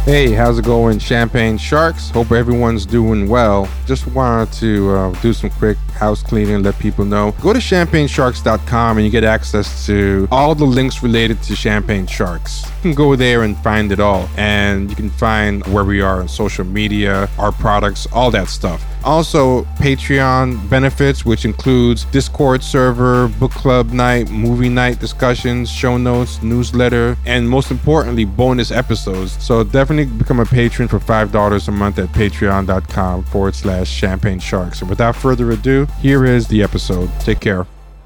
Hey, how's it going, Champagne Sharks? Hope everyone's doing well. Just wanted to do some quick house cleaning, let people know. Go to ChampagneSharks.com and you get access to all the links related to Champagne Sharks. You can go there and find it all. And you can find where we are on social media, our products, all that stuff. Also, Patreon benefits, which includes Discord server, book club night, movie night discussions, show notes, newsletter, and most importantly, bonus episodes. So definitely become a patron for $5 a month at patreon.com/Champagne Sharks. And without further ado, here is the episode. Take care.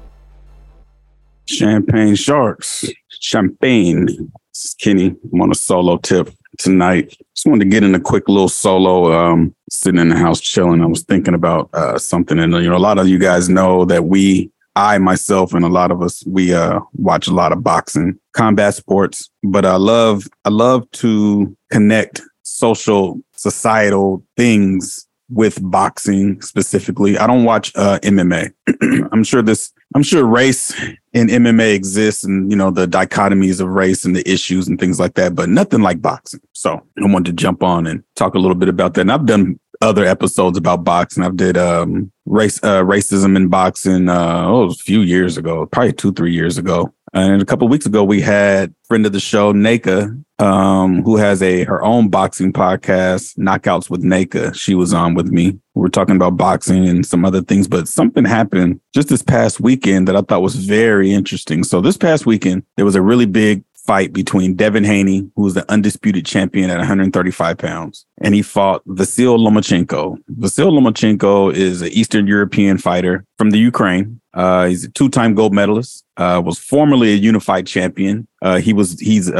Champagne Sharks. Champagne. This is Kenny. I'm on a solo tip tonight. Just wanted to get in a quick little solo. Sitting in the house chilling. I was thinking about something. And, a lot of you guys know that I myself and a lot of us, we watch a lot of boxing, combat sports. But I love to connect social, societal things with boxing specifically. I don't watch MMA. I'm sure race in MMA exists and, the dichotomies of race and the issues and things like that, but nothing like boxing. So I wanted to jump on and talk a little bit about that. And I've done other episodes about boxing. I've did racism in boxing a few years ago, probably 2-3 years ago. And a couple of weeks ago, we had a friend of the show, Naka, who has her own boxing podcast, Knockouts with Naka. She was on with me. We were talking about boxing and some other things, but something happened just this past weekend that I thought was very interesting. So this past weekend, there was a really big fight between Devin Haney, who was the undisputed champion at 135 pounds, and he fought Vasyl Lomachenko. Vasyl Lomachenko is an Eastern European fighter from the Ukraine. He's a 2-time gold medalist, was formerly a unified champion. He was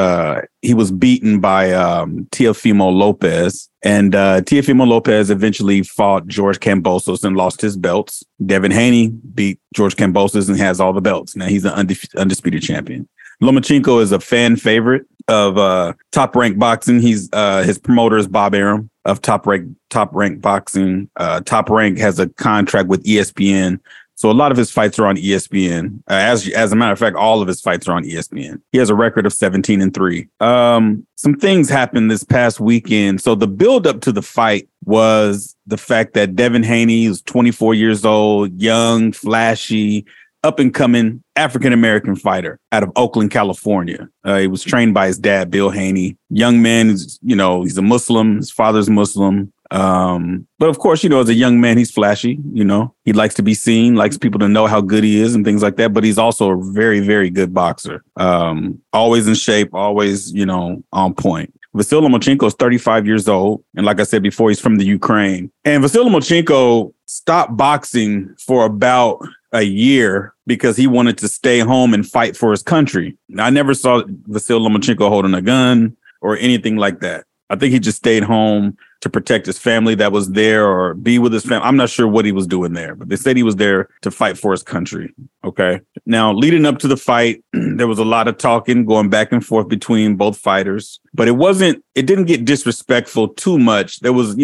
beaten by Teofimo Lopez, and Teofimo Lopez eventually fought George Kambosos and lost his belts. Devin Haney beat George Kambosos and has all the belts. Now he's the undisputed champion. Lomachenko is a fan favorite of Top Rank Boxing. He's his promoter is Bob Arum of Top Rank Boxing. Top Rank has a contract with ESPN. So a lot of his fights are on ESPN. As a matter of fact, all of his fights are on ESPN. He has a record of 17-3. Some things happened this past weekend. So the build up to the fight was the fact that Devin Haney is 24 years old, young, flashy, up and coming African-American fighter out of Oakland, California. He was trained by his dad, Bill Haney. Young man, he's a Muslim. His father's Muslim. But of course, as a young man, he's flashy. He likes to be seen, likes people to know how good he is and things like that. But he's also a very, very good boxer. Always in shape, always, on point. Vasyl Lomachenko is 35 years old. And like I said before, he's from the Ukraine. And Vasyl Lomachenko stopped boxing for about a year because he wanted to stay home and fight for his country. I never saw Vasyl Lomachenko holding a gun or anything like that. I think he just stayed home to protect his family that was there or be with his family. I'm not sure what he was doing there, but they said he was there to fight for his country. Okay. Now, leading up to the fight, there was a lot of talking going back and forth between both fighters, but it didn't get disrespectful too much. There was,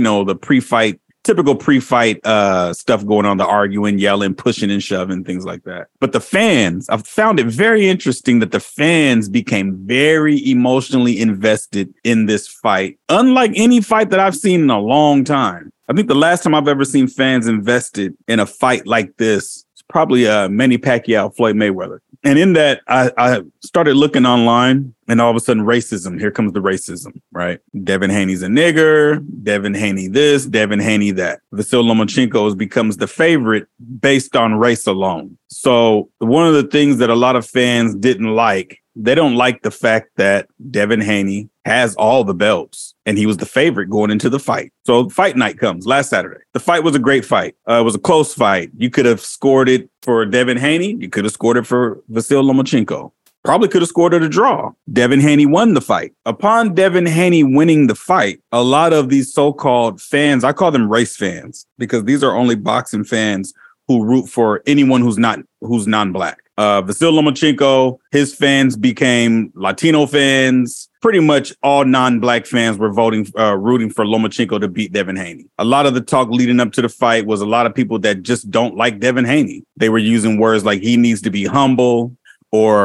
the typical pre-fight stuff going on, the arguing, yelling, pushing and shoving, things like that. But the fans, I've found it very interesting that the fans became very emotionally invested in this fight, unlike any fight that I've seen in a long time. I think the last time I've ever seen fans invested in a fight like this is probably Manny Pacquiao, Floyd Mayweather. And in that, I started looking online and all of a sudden racism. Here comes the racism, right? Devin Haney's a nigger. Devin Haney this, Devin Haney that. Vasyl Lomachenko becomes the favorite based on race alone. So one of the things that a lot of fans didn't like, they don't like the fact that Devin Haney has all the belts and he was the favorite going into the fight. So fight night comes last Saturday. The fight was a great fight. It was a close fight. You could have scored it for Devin Haney. You could have scored it for Vasyl Lomachenko. Probably could have scored it a draw. Devin Haney won the fight. Upon Devin Haney winning the fight, a lot of these so-called fans, I call them race fans, because these are only boxing fans who root for anyone who's non-black. Vasyl Lomachenko, his fans became Latino fans. Pretty much all non-black fans were rooting for Lomachenko to beat Devin Haney. A lot of the talk leading up to the fight was a lot of people that just don't like Devin Haney. They were using words like he needs to be humble, or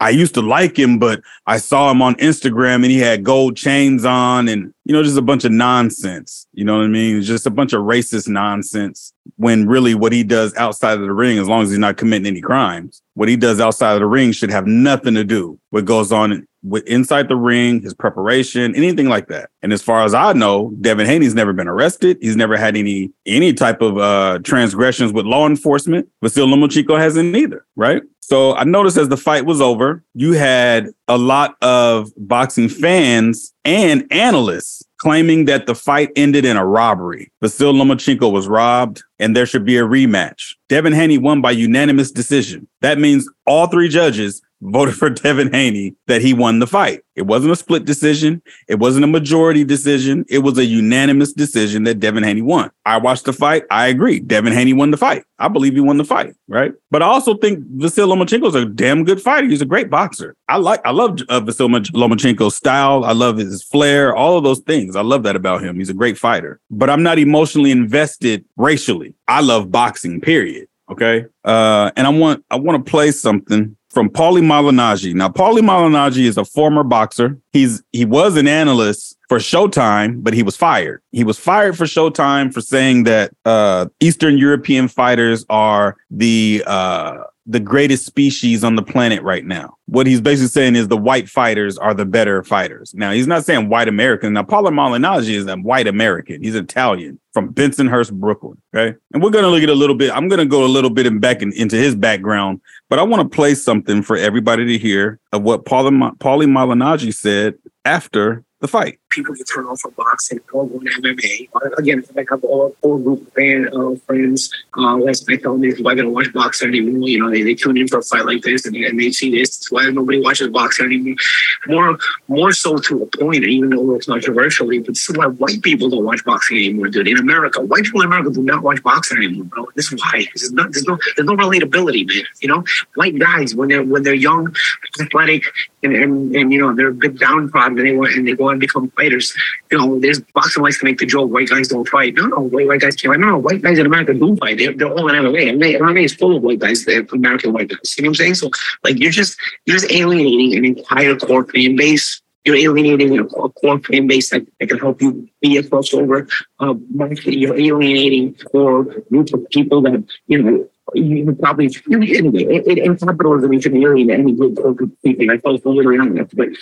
I used to like him, but I saw him on Instagram and he had gold chains on and, just a bunch of nonsense. You know what I mean? It's just a bunch of racist nonsense when really what he does outside of the ring, as long as he's not committing any crimes, what he does outside of the ring should have nothing to do with what goes on with inside the ring, his preparation, anything like that. And as far as I know, Devin Haney's never been arrested. He's never had any type of transgressions with law enforcement. Vasyl Lomachenko hasn't either, right? So I noticed as the fight was over, you had a lot of boxing fans and analysts claiming that the fight ended in a robbery. Vasyl Lomachenko was robbed and there should be a rematch. Devin Haney won by unanimous decision. That means all three judges voted for Devin Haney that he won the fight. It wasn't a split decision. It wasn't a majority decision. It was a unanimous decision that Devin Haney won. I watched the fight. I agree. Devin Haney won the fight. I believe he won the fight, right? But I also think Vasyl Lomachenko is a damn good fighter. He's a great boxer. I love Vasyl Lomachenko's style. I love his flair, all of those things. I love that about him. He's a great fighter. But I'm not emotionally invested racially. I love boxing, period. Okay. And I want to play something from Paulie Malignaggi. Now, Paulie Malignaggi is a former boxer. He was an analyst for Showtime, but he was fired. He was fired for Showtime for saying that Eastern European fighters are the greatest species on the planet right now. What he's basically saying is the white fighters are the better fighters. Now, he's not saying white American. Now, Paulie Malignaggi is a white American. He's Italian from Bensonhurst, Brooklyn. Okay. And we're going to look at a little bit. I'm going to go a little bit into his background, but I want to play something for everybody to hear of what Paulie Malignaggi said after the fight. People get turned off from boxing or going to MMA. Again, I have a whole group of friends. Last night told me why they don't watch boxing anymore. They tune in for a fight like this and they see this. It's why nobody watches boxing anymore. More so to a point, even though it's controversially, but still why white people don't watch boxing anymore, dude. In America, white people in America do not watch boxing anymore, bro. This is why. There's no relatability, man. White guys when they're young, athletic, and they're a bit downtrodden and they go and become fighters. There's boxing likes to make the joke white guys don't fight. No, white guys can't fight. No, white guys in America do fight. They're all in MMA. MMA is full of white guys, American white guys. You know what I'm saying? So you're just alienating an entire core fan base. You're alienating a core fan base that can help you be a crossover market. You're alienating core group of people that you would probably anyway. In capitalism, you should alienate any good group of people. I thought it's literally on that, but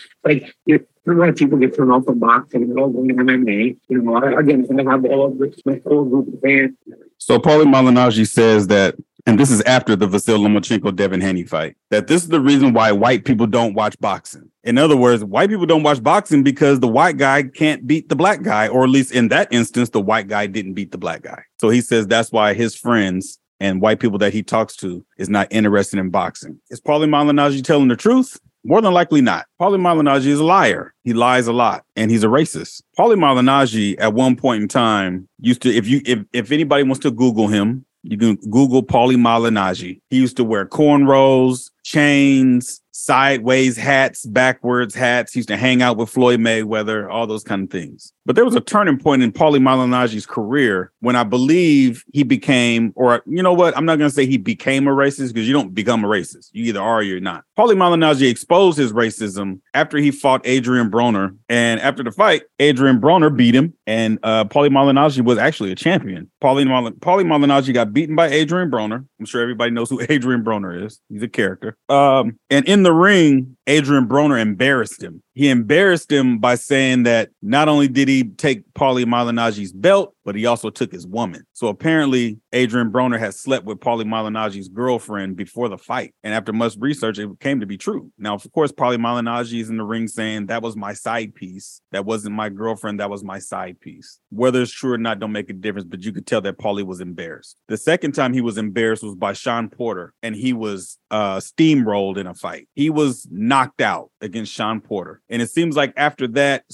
a lot of people get turned off from boxing and they're all going to MMA. Again, I have all of this, my whole group of fans. So Paulie Malignaggi says that, and this is after the Vasyl Lomachenko-Devin Haney fight, that this is the reason why white people don't watch boxing. In other words, white people don't watch boxing because the white guy can't beat the black guy, or at least in that instance, the white guy didn't beat the black guy. So he says that's why his friends and white people that he talks to is not interested in boxing. Is Paulie Malignaggi telling the truth? More than likely not. Paulie Malignaggi is a liar. He lies a lot, and he's a racist. Paulie Malignaggi, at one point in time, used to, if anybody wants to Google him, you can Google Paulie Malignaggi. He used to wear cornrows, chains, sideways hats, backwards hats. He used to hang out with Floyd Mayweather, all those kind of things. But there was a turning point in Paulie Malignaggi's career when I believe he became, or you know what? I'm not going to say he became a racist because you don't become a racist. You either are or you're not. Paulie Malignaggi exposed his racism after he fought Adrian Broner. And after the fight, Adrian Broner beat him. And Paulie Malignaggi was actually a champion. Paulie Malignaggi got beaten by Adrian Broner. I'm sure everybody knows who Adrian Broner is. He's a character. And in the ring, Adrian Broner embarrassed him. He embarrassed him by saying that not only did he take Paulie Malignaggi's belt, but he also took his woman. So apparently Adrian Broner had slept with Paulie Malignaggi's girlfriend before the fight. And after much research, it came to be true. Now, of course, Paulie Malignaggi is in the ring saying that was my side piece. That wasn't my girlfriend. That was my side piece. Whether it's true or not, don't make a difference, but you could tell that Paulie was embarrassed. The second time he was embarrassed was by Sean Porter, and he was steamrolled in a fight. He was knocked out against Sean Porter. And it seems like after that,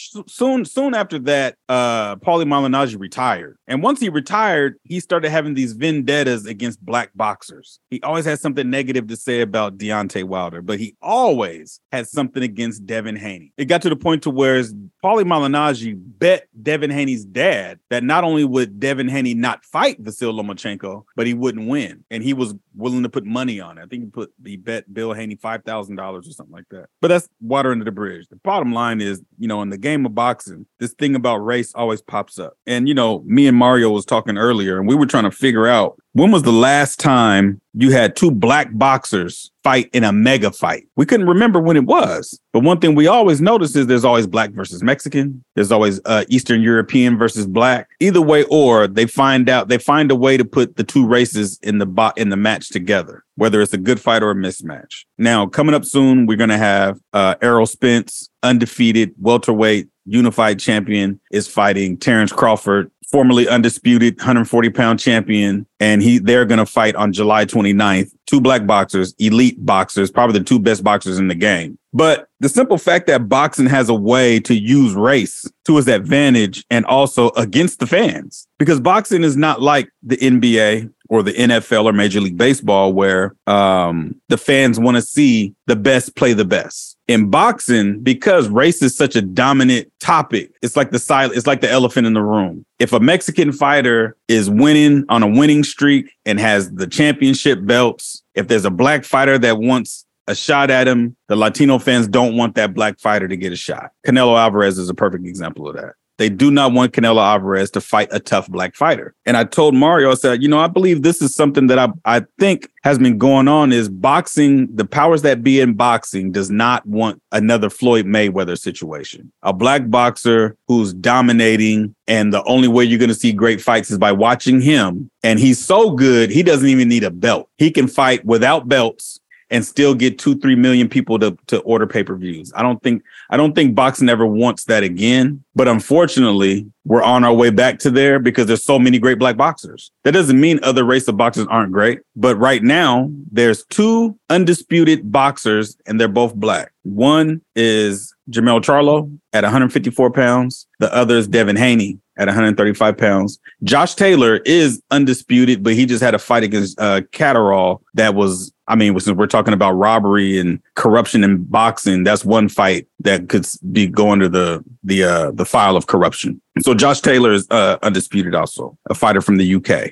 soon after that, Paulie Malignaggi retired. And once he retired, he started having these vendettas against black boxers. He always had something negative to say about Deontay Wilder, but he always had something against Devin Haney. It got to the point to where Paulie Malignaggi bet Devin Haney's dad that not only would Devin Haney not fight Vasyl Lomachenko, but he wouldn't win. And he was willing to put money on it. I think he bet Bill Haney $5,000 or something like that. But that's water under the bridge. The bottom line is, in the game of boxing, this thing about race always pops up. And, me and Mario was talking earlier, and we were trying to figure out, when was the last time you had two black boxers fight in a mega fight? We couldn't remember when it was. But one thing we always notice is there's always black versus Mexican. There's always Eastern European versus black. Either way, or they find a way to put the two races in the match together, whether it's a good fight or a mismatch. Now, coming up soon, we're going to have Errol Spence, undefeated welterweight unified champion, is fighting Terrence Crawford, formerly undisputed 140-pound champion, and they're going to fight on July 29th. Two black boxers, elite boxers, probably the two best boxers in the game. But the simple fact that boxing has a way to use race to its advantage and also against the fans, because boxing is not like the NBA or the NFL or Major League Baseball, where the fans want to see the best play the best. In boxing, because race is such a dominant topic, it's like the elephant in the room. If a Mexican fighter is winning on a winning streak and has the championship belts, if there's a black fighter that wants a shot at him, the Latino fans don't want that black fighter to get a shot. Canelo Alvarez is a perfect example of that. They do not want Canelo Alvarez to fight a tough black fighter. And I told Mario, I said, I believe this is something that I think has been going on, is boxing, the powers that be in boxing does not want another Floyd Mayweather situation. A black boxer who's dominating, and the only way you're going to see great fights is by watching him. And he's so good, he doesn't even need a belt. He can fight without belts and still get 2-3 million people to order pay-per-views. I don't think boxing ever wants that again. But unfortunately, we're on our way back to there because there's so many great black boxers. That doesn't mean other race of boxers aren't great. But right now, there's two undisputed boxers, and they're both black. One is Jermell Charlo at 154 pounds. The other is Devin Haney at 135 pounds. Josh Taylor is undisputed, but he just had a fight against Catterall that was, since we're talking about robbery and corruption in boxing, that's one fight that could be going to the file of corruption. So Josh Taylor is undisputed also, a fighter from the UK.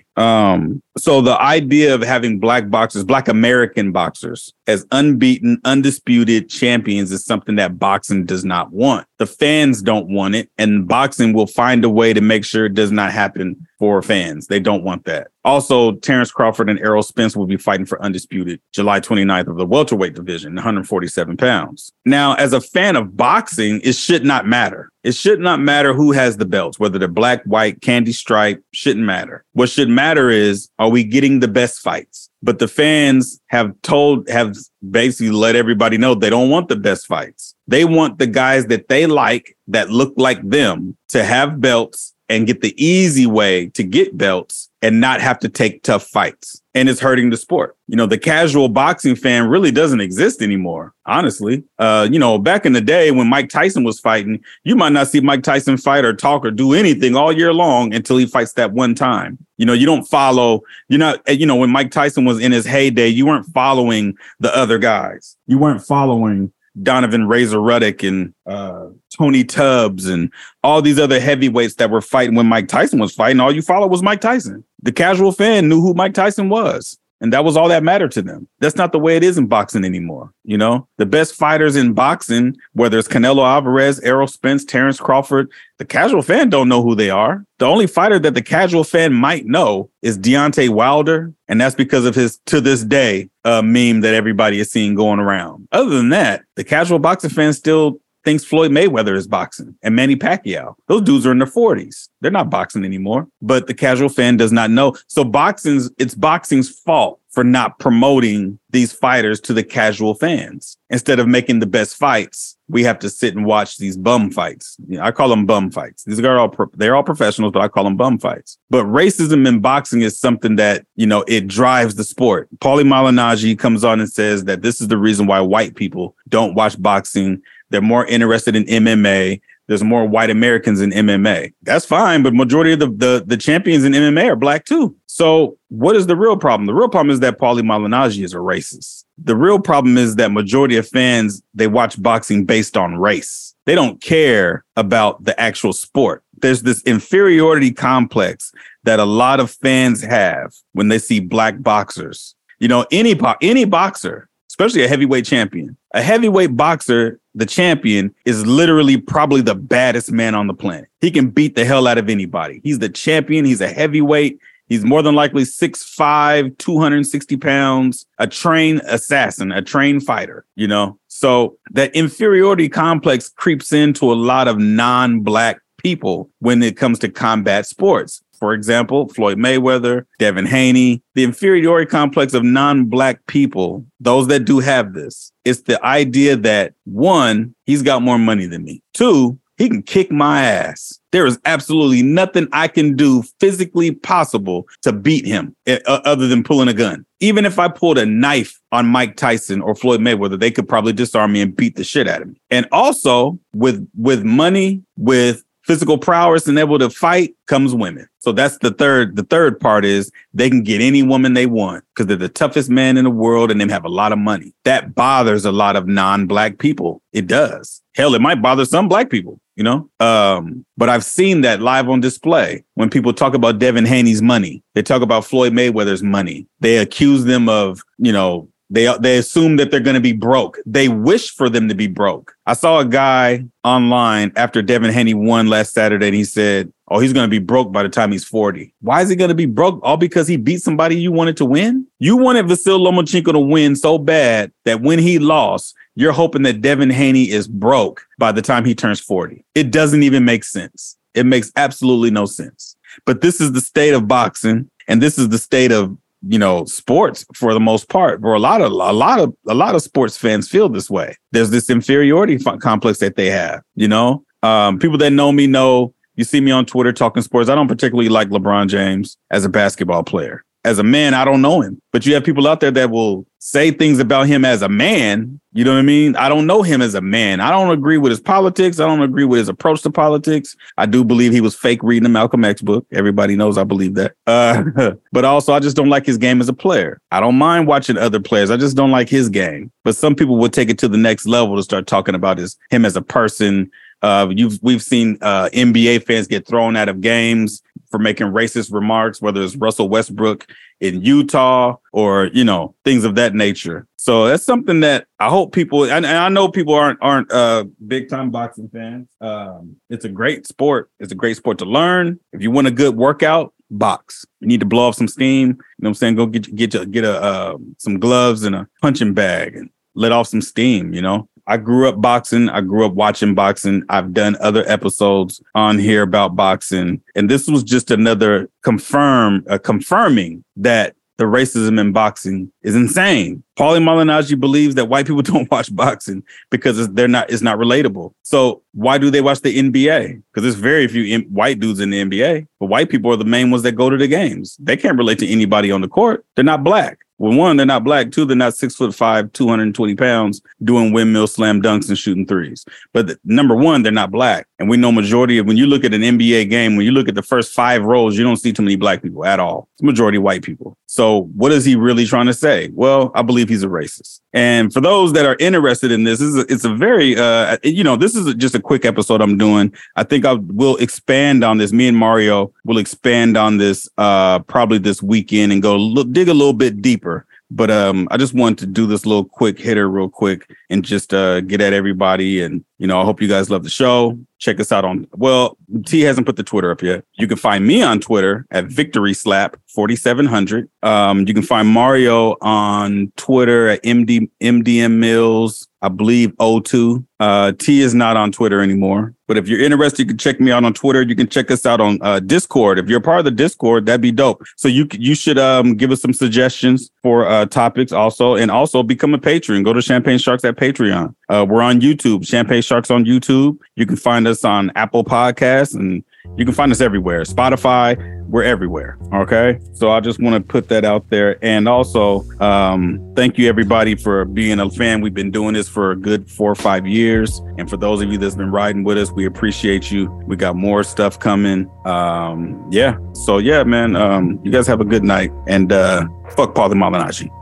So the idea of having black boxers, black American boxers, as unbeaten, undisputed champions is something that boxing does not want. The fans don't want it, and boxing will find a way to make sure it does not happen for fans. They don't want that. Also, Terrence Crawford and Errol Spence will be fighting for undisputed July 29th of the welterweight division, 147 pounds. Now, as a fan of boxing, it should not matter. It should not matter who has the belts, whether they're black, white, candy stripe, shouldn't matter. What should matter is, are we getting the best fights? But the fans have basically let everybody know they don't want the best fights. They want the guys that they like, that look like them, to have belts and get the easy way to get belts and not have to take tough fights. And it's hurting the sport. The casual boxing fan really doesn't exist anymore, honestly. Back in the day when Mike Tyson was fighting, you might not see Mike Tyson fight or talk or do anything all year long until he fights that one time. You don't follow, when Mike Tyson was in his heyday, you weren't following the other guys. You weren't following Donovan Razor Ruddock and Tony Tubbs and all these other heavyweights that were fighting when Mike Tyson was fighting. All you followed was Mike Tyson. The casual fan knew who Mike Tyson was, and that was all that mattered to them. That's not the way it is in boxing anymore. The best fighters in boxing, whether it's Canelo Alvarez, Errol Spence, Terrence Crawford, the casual fan don't know who they are. The only fighter that the casual fan might know is Deontay Wilder, and that's because of his, to this day, meme that everybody is seeing going around. Other than that, the casual boxing fan still thinks Floyd Mayweather is boxing and Manny Pacquiao. Those dudes are in their 40s. They're not boxing anymore, but the casual fan does not know. So it's boxing's fault for not promoting these fighters to the casual fans. Instead of making the best fights, we have to sit and watch these bum fights. I call them bum fights. These are they're all professionals, but I call them bum fights. But racism in boxing is something that, it drives the sport. Paulie Malignaggi comes on and says that this is the reason why white people don't watch boxing. They're more interested in MMA. there's more white Americans in MMA. That's fine, but majority of the champions in MMA are black too. So what is the real problem? The real problem is that Paulie Malignaggi is a racist. The real problem is that majority of fans, they watch boxing based on race. They don't care about the actual sport. There's this inferiority complex that a lot of fans have when they see black boxers. You know, any boxer, especially a heavyweight champion, a heavyweight boxer, the champion is literally probably the baddest man on the planet. He can beat the hell out of anybody. He's the champion. He's a heavyweight. He's more than likely 6'5", 260 pounds, a trained assassin, a trained fighter, you know? So that inferiority complex creeps into a lot of non-black people when it comes to combat sports. For example, Floyd Mayweather, Devin Haney, the inferiority complex of non-black people, those that do have this, it's the idea that, one, he's got more money than me. Two, he can kick my ass. There is absolutely nothing I can do physically possible to beat him other than pulling a gun. Even if I pulled a knife on Mike Tyson or Floyd Mayweather, they could probably disarm me and beat the shit out of me. And also with money, with physical prowess and able to fight comes women. So that's the third part is they can get any woman they want because they're the toughest man in the world and they have a lot of money. That bothers a lot of non-black people. It does. Hell, it might bother some black people, you know? But I've seen that live on display when people talk about Devin Haney's money. They talk about Floyd Mayweather's money. They accuse them of, you know, they assume that they're going to be broke. They wish for them to be broke. I saw a guy online after Devin Haney won last Saturday, and he said, oh, he's going to be broke by the time he's 40. Why is he going to be broke? All because he beat somebody you wanted to win? You wanted Vasyl Lomachenko to win so bad that when he lost, you're hoping that Devin Haney is broke by the time he turns 40. It doesn't even make sense. It makes absolutely no sense. But this is the state of boxing, and this is the state of, you know, sports for the most part. For a lot of sports fans feel this way. There's this inferiority complex that they have. You know, people that know me know. You see me on Twitter talking sports. I don't particularly like LeBron James as a basketball player. As a man, I don't know him. But you have people out there that will say things about him as a man. You know what I mean? I don't know him as a man. I don't agree with his politics. I don't agree with his approach to politics. I do believe he was fake reading the Malcolm X book. Everybody knows I believe that. But also, I just don't like his game as a player. I don't mind watching other players. I just don't like his game. But some people will take it to the next level to start talking about him as a person. We've seen NBA fans get thrown out of games for making racist remarks, whether it's Russell Westbrook in Utah or, you know, things of that nature. So that's something that I hope people, and I know people aren't big time boxing fans. It's a great sport. It's a great sport to learn. If you want a good workout, box. You need to blow off some steam. You know what I'm saying? Go get some gloves and a punching bag and let off some steam, you know? I grew up boxing. I grew up watching boxing. I've done other episodes on here about boxing. And this was just another confirming that the racism in boxing is insane. Paulie Malignaggi believes that white people don't watch boxing because it's not relatable. So why do they watch the NBA? Because there's very few white dudes in the NBA. But white people are the main ones that go to the games. They can't relate to anybody on the court. They're not black. Well, one, they're not black. Two, they're not 6'5", 220 pounds doing windmill slam dunks and shooting threes. But number one, they're not black. And we know majority of, when you look at an NBA game, when you look at the first 5 rows, you don't see too many black people at all. It's majority white people. So what is he really trying to say? Well, I believe he's a racist. And for those that are interested in this, it's a very, this is just a quick episode I'm doing. I think we'll expand on this. Me and Mario will expand on this probably this weekend and dig a little bit deeper. But I just wanted to do this little quick hitter real quick and just get at everybody. And, you know, I hope you guys love the show. Check us out T hasn't put the Twitter up yet. You can find me on Twitter at VictorySlap4700. You can find Mario on Twitter at MDM Mills, I believe 02. T is not on Twitter anymore. But if you're interested, you can check me out on Twitter. You can check us out on Discord. If you're a part of the Discord, that'd be dope. So you should give us some suggestions for topics also. And also become a patron. Go to Champagne Sharks at Patreon. We're on YouTube, Champagne Sharks on YouTube. You can find us on Apple Podcasts and You can find us everywhere. Spotify, we're everywhere. Okay. So I just want to put that out there. And also, thank you everybody for being a fan. We've been doing this for a good 4 or 5 years. And for those of you that's been riding with us, we appreciate you. We got more stuff coming. Yeah. So yeah, man, you guys have a good night, and fuck Paulie Malignaggi.